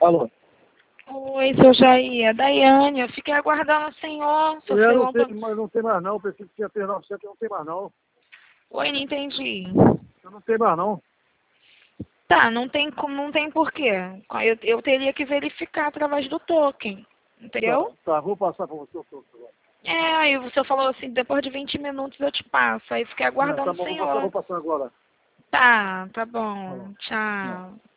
Alô? Oi, seu Jair. É Daiane. Eu fiquei aguardando o senhor. Mas não tem mais não. Pensei que tinha 397, não tem mais não. Oi, não entendi. Eu não tem mais não. Tá, não tem porquê. Eu teria que verificar através do token. Entendeu? Tá, vou passar para você o token agora. Aí o senhor falou assim, depois de 20 minutos eu te passo. Aí eu fiquei aguardando Tá o bom, senhor. vou passar agora. Tá bom. Tá bom. Tchau.